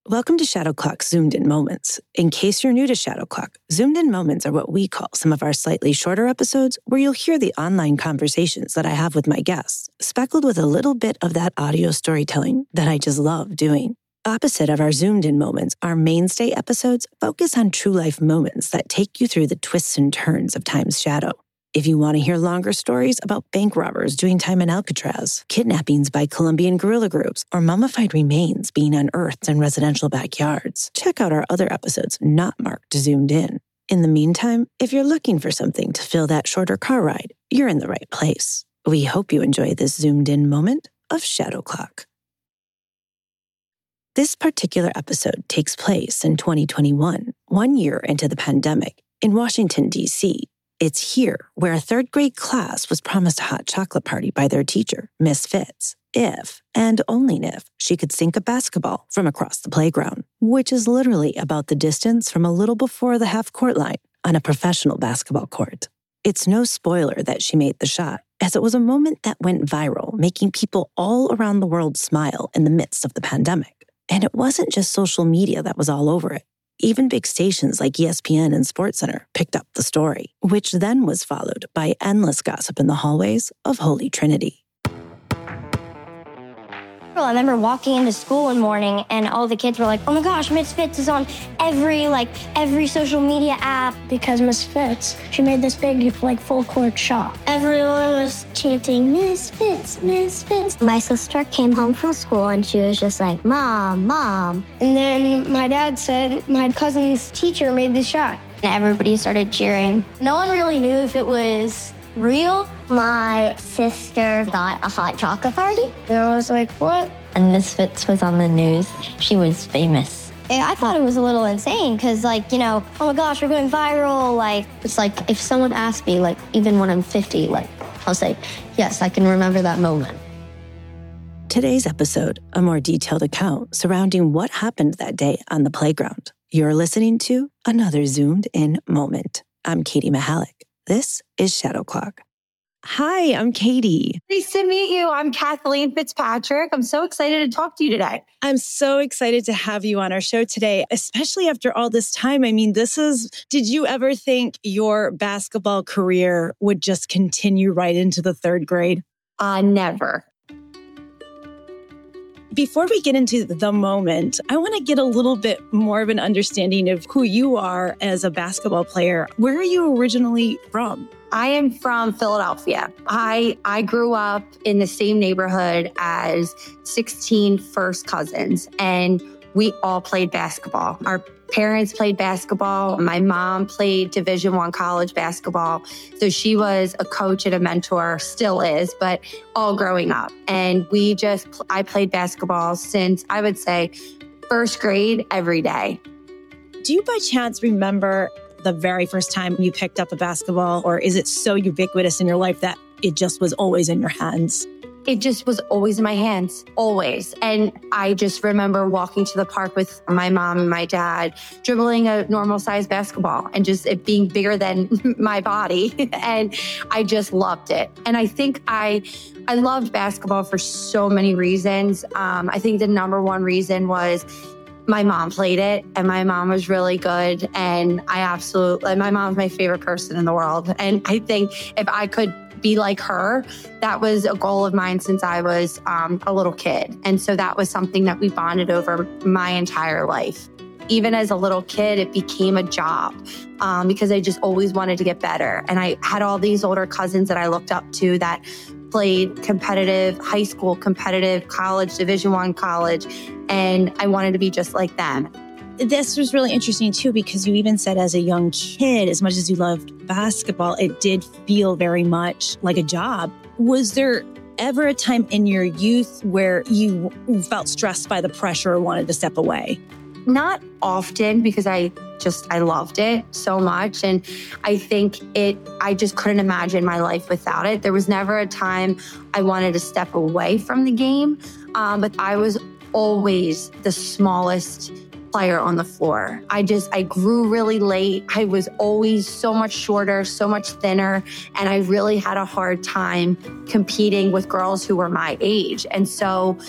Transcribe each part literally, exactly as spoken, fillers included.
Welcome to Shadow Clock's Zoomed In Moments. In case you're new to Shadow Clock, Zoomed In Moments are what we call some of our slightly shorter episodes where you'll hear the online conversations that I have with my guests, speckled with a little bit of that audio storytelling that I just love doing. Opposite of our Zoomed In Moments, our mainstay episodes focus on true life moments that take you through the twists and turns of time's shadow. If you want to hear longer stories about bank robbers doing time in Alcatraz, kidnappings by Colombian guerrilla groups, or mummified remains being unearthed in residential backyards, check out our other episodes not marked Zoomed In. In the meantime, if you're looking for something to fill that shorter car ride, you're in the right place. We hope you enjoy this Zoomed In moment of Shadow Clock. This particular episode takes place in twenty twenty-one, one year into the pandemic, in Washington, D C It's here where a third grade class was promised a hot chocolate party by their teacher, Miss Fitz, if, and only if, she could sink a basketball from across the playground, which is literally about the distance from a little before the half-court line on a professional basketball court. It's no spoiler that she made the shot, as it was a moment that went viral, making people all around the world smile in the midst of the pandemic. And it wasn't just social media that was all over it. Even big stations like E S P N and SportsCenter picked up the story, which then was followed by endless gossip in the hallways of Holy Trinity. I remember walking into school one morning and all the kids were like, oh my gosh, Miss Fitz is on every, like, every social media app. Because Miss Fitz, she made this big, like, full court shot. Everyone was chanting, Miss Fitz, Miss Fitz. My sister came home from school and she was just like, Mom, Mom. And then my dad said my cousin's teacher made the shot. And everybody started cheering. No one really knew if it was real. My sister got a hot chocolate party. And I was like, what? And Miss Fitz was on the news. She was famous. And I thought it was a little insane because, like, you know, oh my gosh, we're going viral. Like, it's like if someone asked me, like, even when I'm fifty, like, I'll say, yes, I can remember that moment. Today's episode, a more detailed account surrounding what happened that day on the playground. You're listening to another Zoomed In moment. I'm Katie Mahalik. This is Shadow Clock. Hi, I'm Katie. Nice to meet you. I'm Kathleen Fitzpatrick. I'm so excited to talk to you today. I'm so excited to have you on our show today, especially after all this time. I mean, this is, did you ever think your basketball career would just continue right into the third grade? Uh, never. Before we get into the moment, I want to get a little bit more of an understanding of who you are as a basketball player. Where are you originally from? I am from Philadelphia. I I grew up in the same neighborhood as sixteen first cousins, and we all played basketball. Our parents played basketball. My mom played Division One college basketball. So she was a coach and a mentor, still is, but all growing up. And we just, I played basketball since, I would say, first grade every day. Do you by chance remember the very first time you picked up a basketball, or is it so ubiquitous in your life that it just was always in your hands? It just was always in my hands, always. And I just remember walking to the park with my mom and my dad, dribbling a normal sized basketball and just it being bigger than my body. And I just loved it. And I think I, I loved basketball for so many reasons. Um, I think the number one reason was my mom played it and my mom was really good. And I absolutely, my mom's my favorite person in the world. And I think if I could be like her, that was a goal of mine since I was um, a little kid. And so that was something that we bonded over my entire life. Even as a little kid, it became a job um, because I just always wanted to get better. And I had all these older cousins that I looked up to that played competitive high school, competitive college, Division One college, and I wanted to be just like them. This was really interesting too, because you even said as a young kid, as much as you loved basketball, it did feel very much like a job. Was there ever a time in your youth where you felt stressed by the pressure or wanted to step away? Not often, because I just, I loved it so much. And I think it, I just couldn't imagine my life without it. There was never a time I wanted to step away from the game. Um, but I was always the smallest player on the floor. I just, I grew really late. I was always so much shorter, so much thinner. And I really had a hard time competing with girls who were my age. And so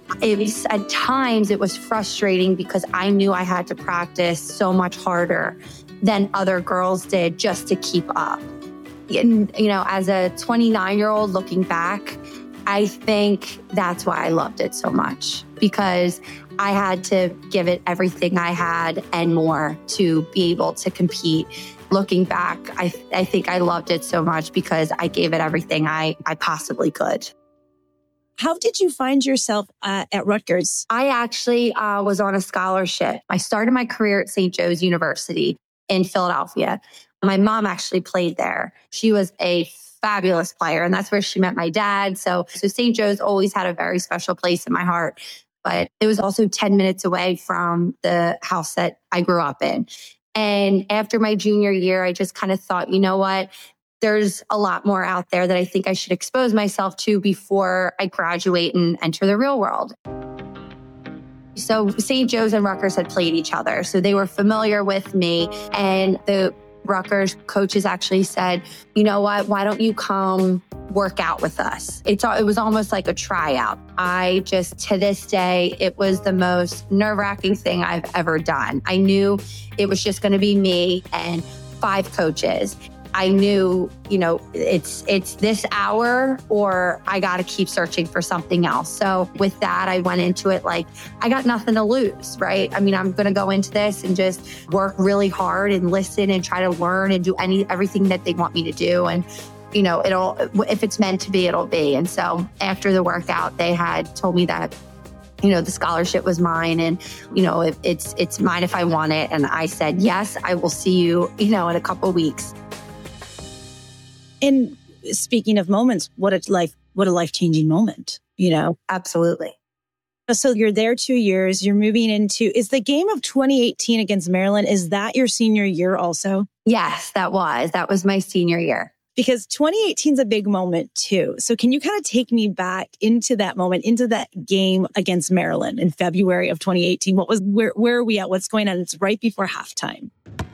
it was, at times it was frustrating because I knew I had to practice so much harder than other girls did just to keep up. And, you know, as a twenty-nine-year-old looking back, I think that's why I loved it so much, because I had to give it everything I had and more to be able to compete. Looking back, I, I think I loved it so much because I gave it everything I, I possibly could. How did you find yourself uh, at Rutgers? I actually uh, was on a scholarship. I started my career at Saint Joe's University in Philadelphia. My mom actually played there. She was a fabulous player, and that's where she met my dad. So, so Saint Joe's always had a very special place in my heart. But it was also ten minutes away from the house that I grew up in. And after my junior year, I just kind of thought, you know what? There's a lot more out there that I think I should expose myself to before I graduate and enter the real world. So Saint Joe's and Rutgers had played each other. So they were familiar with me. And the Rutgers coaches actually said, you know what, why don't you come work out with us? It's, it was almost like a tryout. I just, to this day, it was the most nerve-wracking thing I've ever done. I knew it was just going to be me and five coaches. I knew, you know, it's it's this hour or I got to keep searching for something else. So with that, I went into it like I got nothing to lose, right? I mean, I'm going to go into this and just work really hard and listen and try to learn and do any everything that they want me to do. And, you know, it'll if it's meant to be, it'll be. And so after the workout, they had told me that, you know, the scholarship was mine and, you know, if it's it's mine if I want it. And I said, yes, I will see you, you know, in a couple of weeks. And speaking of moments, what a life, what a life-changing moment, you know? Absolutely. So you're there two years, you're moving into, is the game of twenty eighteen against Maryland, is that your senior year also? Yes, that was. That was my senior year. Because twenty eighteen is a big moment too. So can you kind of take me back into that moment, into that game against Maryland in February of twenty eighteen? What was, where, where are we at? What's going on? It's right before halftime.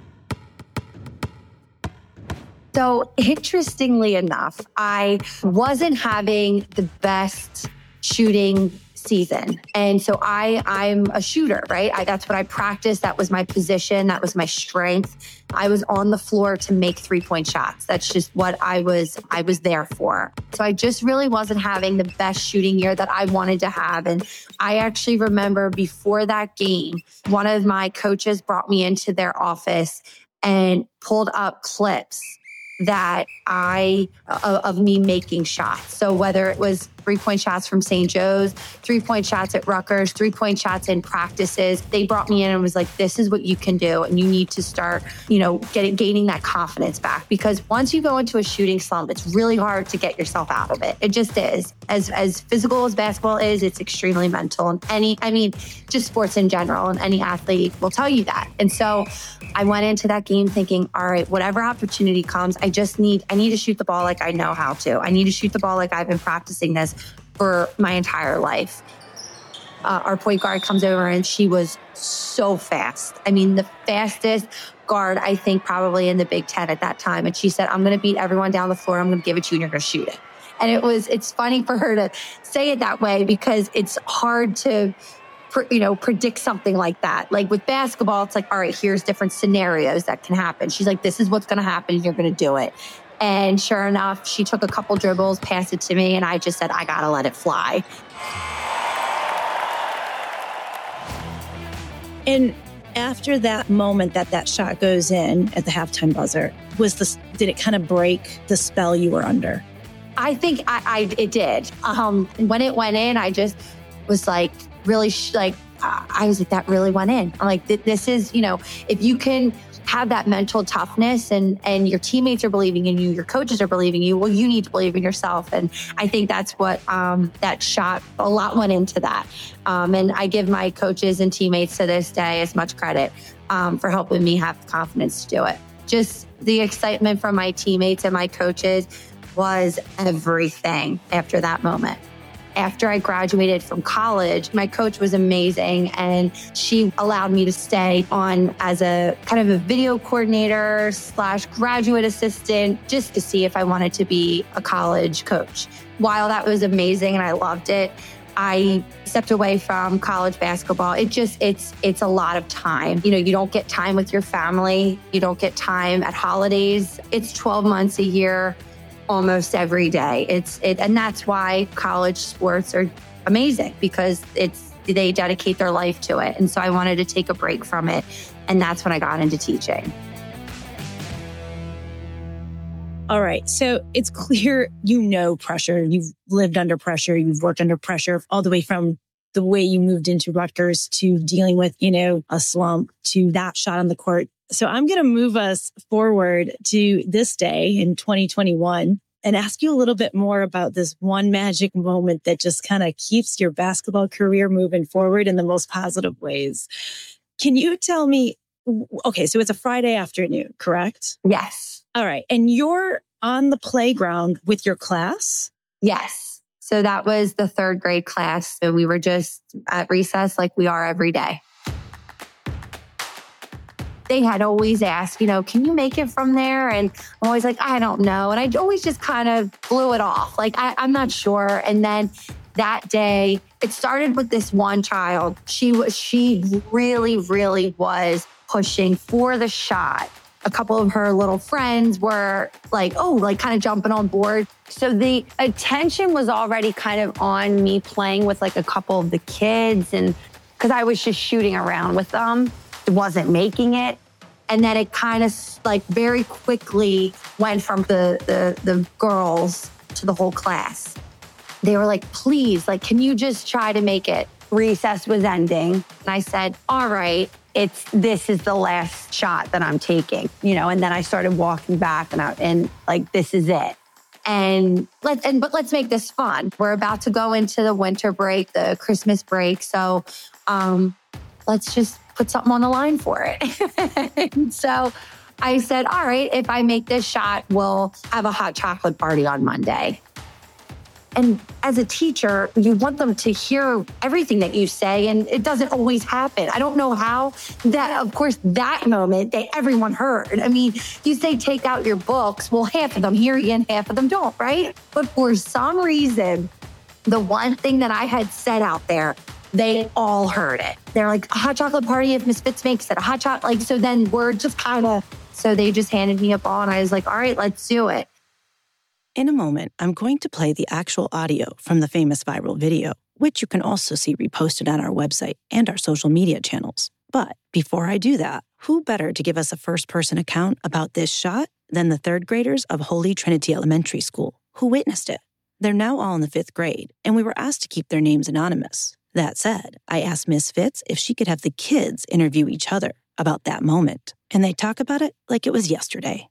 So interestingly enough, I wasn't having the best shooting season. And so I, I'm a shooter, right? I, that's what I practiced. That was my position. That was my strength. I was on the floor to make three-point shots. That's just what I was, I was there for. So I just really wasn't having the best shooting year that I wanted to have. And I actually remember before that game, one of my coaches brought me into their office and pulled up clips that I, uh, of me making shots. So whether it was three-point shots from Saint Joe's, three-point shots at Rutgers, three-point shots in practices, they brought me in and was like, this is what you can do. And you need to start, you know, getting, gaining that confidence back. Because once you go into a shooting slump, it's really hard to get yourself out of it. It just is. As, as physical as basketball is, it's extremely mental. And any, I mean, just sports in general, and any athlete will tell you that. And so I went into that game thinking, all right, whatever opportunity comes, I just need, I need to shoot the ball like I know how to. I need to shoot the ball like I've been practicing this for my entire life. Uh, our point guard comes over and she was so fast. I mean, the fastest guard, I think, probably in the Big Ten at that time. And she said, I'm going to beat everyone down the floor. I'm going to give it to you and you're going to shoot it. And it was, it's funny for her to say it that way because it's hard to, you know, predict something like that. Like with basketball, it's like, all right, here's different scenarios that can happen. She's like, this is what's going to happen. You're going to do it. And sure enough, she took a couple dribbles, passed it to me, and I just said, I got to let it fly. And after that moment that that shot goes in at the halftime buzzer, was this, did it kind of break the spell you were under? I think I, I it did. Um, when it went in, I just was like, really, sh- like, I was like, that really went in. I'm like, this is, you know, if you can have that mental toughness and, and your teammates are believing in you, your coaches are believing in you, well, you need to believe in yourself. And I think that's what um, that shot, a lot went into that. Um, and I give my coaches and teammates to this day as much credit um, for helping me have the confidence to do it. Just the excitement from my teammates and my coaches was everything after that moment. After I graduated from college, my coach was amazing and she allowed me to stay on as a kind of a video coordinator slash graduate assistant just to see if I wanted to be a college coach. While that was amazing and I loved it, I stepped away from college basketball. It just, it's, it's a lot of time. You know, you don't get time with your family. You don't get time at holidays. It's twelve months a year, almost every day. It's, it, and that's why college sports are amazing, because it's, they dedicate their life to it. And so I wanted to take a break from it. And that's when I got into teaching. All right. So it's clear, you know, pressure. You've lived under pressure. You've worked under pressure all the way from the way you moved into Rutgers to dealing with, you know, a slump to that shot on the court. So I'm going to move us forward to this day in twenty twenty-one and ask you a little bit more about this one magic moment that just kind of keeps your basketball career moving forward in the most positive ways. Can you tell me, okay, so it's a Friday afternoon, correct? Yes. All right. And you're on the playground with your class? Yes. So that was the third grade class. So we were just at recess like we are every day. They had always asked, you know, can you make it from there? And I'm always like, I don't know. And I always just kind of blew it off. Like, I, I'm not sure. And then that day, it started with this one child. She was, she really, really was pushing for the shot. A couple of her little friends were like, oh, like kind of jumping on board. So the attention was already kind of on me playing with like a couple of the kids. And because I was just shooting around with them, it wasn't making it. And then it kind of like very quickly went from the, the, the girls to the whole class. They were like, please, like, can you just try to make it? Recess was ending. And I said, all right. It's, this is the last shot that I'm taking, you know, and then I started walking back and I, and like, this is it. And let's, and, but let's make this fun. We're about to go into the winter break, the Christmas break. So, um, let's just put something on the line for it. So I said, all right, if I make this shot, we'll have a hot chocolate party on Monday. And as a teacher, you want them to hear everything that you say, and it doesn't always happen. I don't know how that, of course, that moment that everyone heard. I mean, you say, take out your books. Well, half of them hear you and half of them don't, right? But for some reason, the one thing that I had said out there, they all heard it. They're like, a hot chocolate party if Miss Fitz makes it, a hot chocolate. Like, so then we're just kind of, so they just handed me a ball and I was like, all right, let's do it. In a moment, I'm going to play the actual audio from the famous viral video, which you can also see reposted on our website and our social media channels. But before I do that, who better to give us a first-person account about this shot than the third graders of Holy Trinity Elementary School, who witnessed it? They're now all in the fifth grade, and we were asked to keep their names anonymous. That said, I asked Miss Fitz if she could have the kids interview each other about that moment, and they talk about it like it was yesterday.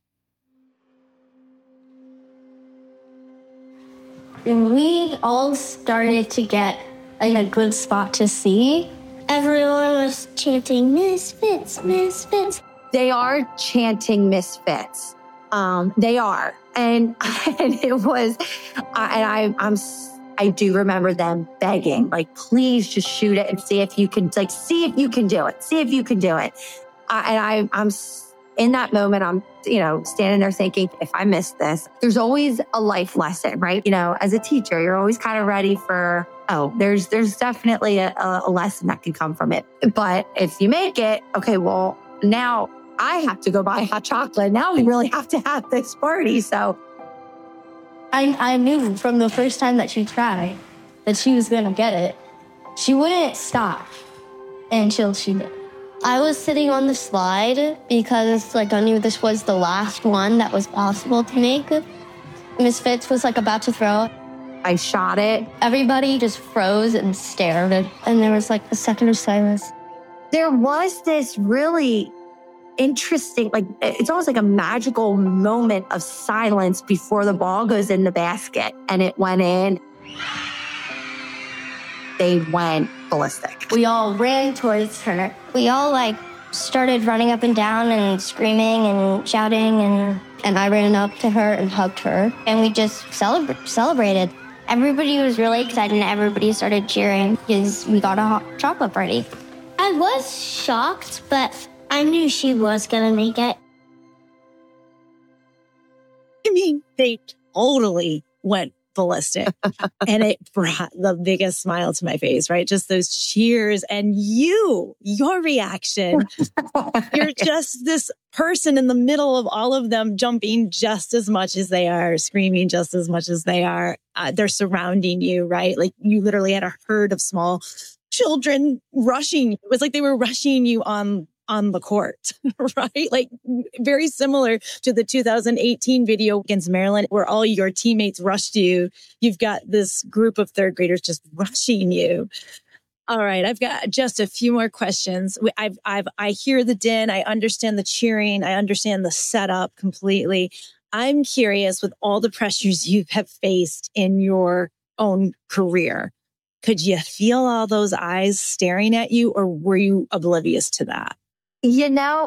And we all started to get in a good spot to see. Everyone was chanting, Misfits, Misfits. They are chanting Misfits. Um, they are. And, and it was, uh, and I, I'm, I do remember them begging, like, please just shoot it and see if you can, like, see if you can do it. See if you can do it. Uh, and I, I'm in that moment, I'm, you know, standing there thinking, if I miss this, there's always a life lesson, right? You know, as a teacher, you're always kind of ready for, oh, there's, there's definitely a, a lesson that can come from it. But if you make it, okay, well, now I have to go buy hot chocolate. Now we really have to have this party. So I, I knew from the first time that she tried that she was going to get it. She wouldn't stop until she did. I was sitting on the slide because, like, I knew this was the last one that was possible to make. Miss Fitz was, like, about to throw. I shot it. Everybody just froze and stared. And there was, like, a second of silence. There was this really interesting, like, it's almost like a magical moment of silence before the ball goes in the basket. And it went in. They went ballistic. We all ran towards her. We all, like, started running up and down and screaming and shouting. And, and I ran up to her and hugged her. And we just celebra- celebrated. Everybody was really excited and everybody started cheering because we got a hot chocolate party. I was shocked, but I knew she was going to make it. I mean, they totally went ballistic. And it brought the biggest smile to my face, right? Just those cheers and you, your reaction. You're just this person in the middle of all of them, jumping just as much as they are, screaming just as much as they are. Uh, they're surrounding you, right? Like you literally had a herd of small children rushing you. It was like they were rushing you on on the court, right? Like very similar to the two thousand eighteen video against Maryland, where all your teammates rushed you. You've got this group of third graders just rushing you. All right, I've got just a few more questions. I've, I've, I hear the din. I understand the cheering. I understand the setup completely. I'm curious, with all the pressures you have faced in your own career, could you feel all those eyes staring at you, or were you oblivious to that? You know,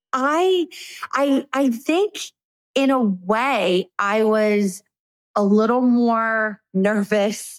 I, I, I think in a way I was a little more nervous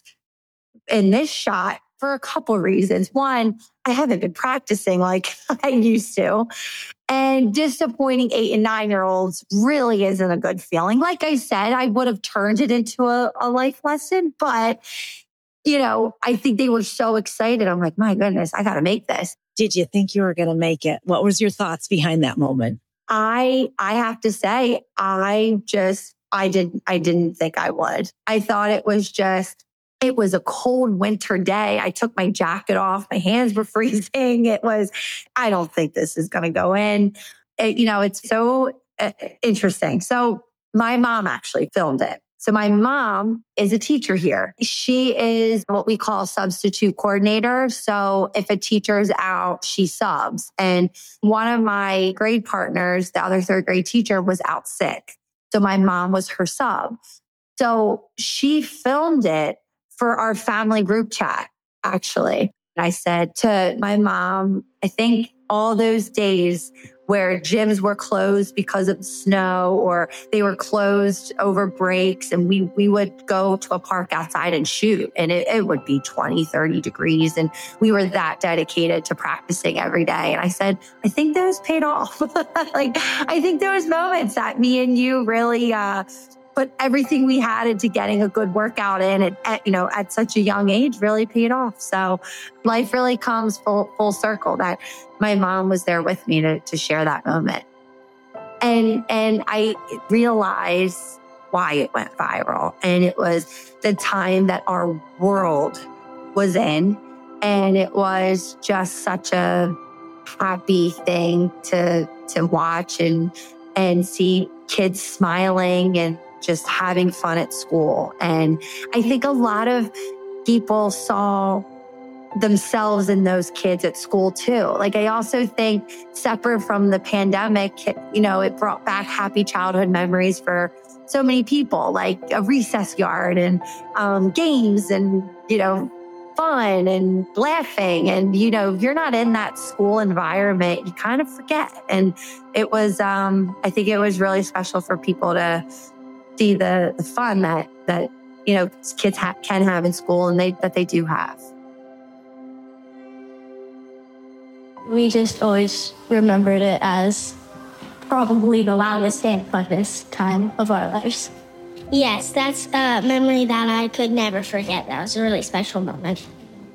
in this shot for a couple reasons. One, I haven't been practicing like I used to. And disappointing eight and nine year olds really isn't a good feeling. Like I said, I would have turned it into a, a life lesson, but you know, I think they were so excited. I'm like, my goodness, I got to make this. Did you think you were going to make it? What was your thoughts behind that moment? I, I have to say, I just, I didn't, I didn't think I would. I thought it was just, it was a cold winter day. I took my jacket off. My hands were freezing. It was, I don't think this is going to go in. It, you know, it's so uh, interesting. So my mom actually filmed it. So my mom is a teacher here. She is what we call a substitute coordinator. So if a teacher is out, she subs. And one of my grade partners, the other third grade teacher, was out sick. So my mom was her sub. So she filmed it for our family group chat, actually. I said to my mom, I think all those days where gyms were closed because of the snow, or they were closed over breaks, and we we would go to a park outside and shoot, and it, it would be twenty, thirty degrees, and we were that dedicated to practicing every day. And I said, I think those paid off. Like, I think those moments that me and you really uh, put everything we had into getting a good workout in at, at, you know, at such a young age really paid off. So life really comes full, full circle that my mom was there with me to, to share that moment. And, and I realized why it went viral. And it was the time that our world was in. And it was just such a happy thing to, to watch and, and see kids smiling and just having fun at school. And I think a lot of people saw themselves in those kids at school too. Like, I also think separate from the pandemic, you know, it brought back happy childhood memories for so many people, like a recess yard and um, games and, you know, fun and laughing. And, you know, if you're not in that school environment, you kind of forget. And it was, um, I think it was really special for people to see the, the fun that, that, you know, kids ha- can have in school, and they, that they do have. We just always remembered it as probably the loudest and funnest time of our lives. Yes, that's a memory that I could never forget. That was a really special moment.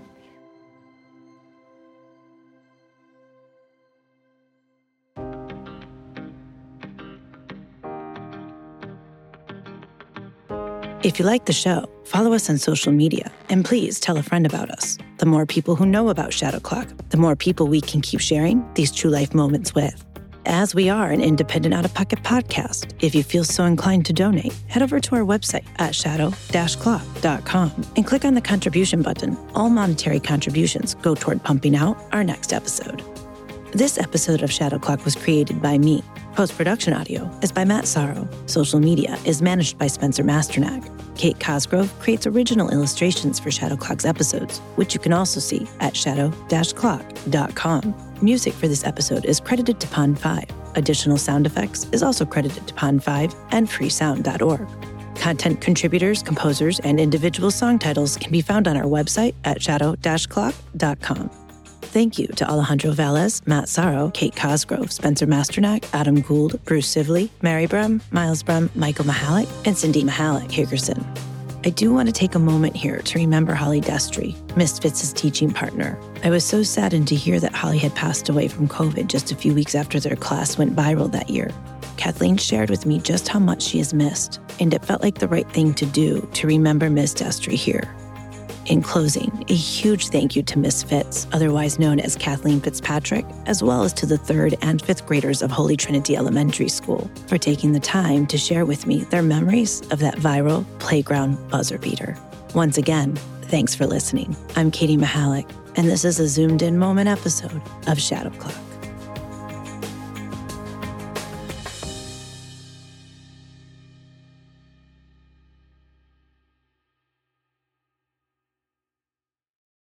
If you like the show, follow us on social media, and please tell a friend about us. The more people who know about Shadow Clock, the more people we can keep sharing these true life moments with. As we are an independent out-of-pocket podcast, if you feel so inclined to donate, head over to our website at shadow dash clock dot com and click on the contribution button. All monetary contributions go toward pumping out our next episode. This episode of Shadow Clock was created by me. Post-production audio is by Matt Sorrow. Social media is managed by Spencer Masternack. Kate Cosgrove creates original illustrations for Shadow Clock's episodes, which you can also see at shadow dash clock dot com. Music for this episode is credited to Pond five. Additional sound effects is also credited to Pond five and free sound dot org. Content contributors, composers, and individual song titles can be found on our website at shadow dash clock dot com. Thank you to Alejandro Velez, Matt Sorrow, Kate Cosgrove, Spencer Masternack, Adam Gould, Bruce Sibley, Mary Brum, Miles Brum, Michael Mahalik, and Cindy Mahalik Hickerson. I do want to take a moment here to remember Holly Destry, Miss Fitz's teaching partner. I was so saddened to hear that Holly had passed away from COVID just a few weeks after their class went viral that year. Kathleen shared with me just how much she has missed, and it felt like the right thing to do to remember Miss Destry here. In closing, a huge thank you to Miss Fitz, otherwise known as Kathleen Fitzpatrick, as well as to the third and fifth graders of Holy Trinity Elementary School for taking the time to share with me their memories of that viral playground buzzer beater. Once again, thanks for listening. I'm Katie Mahalik, and this is a Zoomed In Moment episode of Shadow Clock.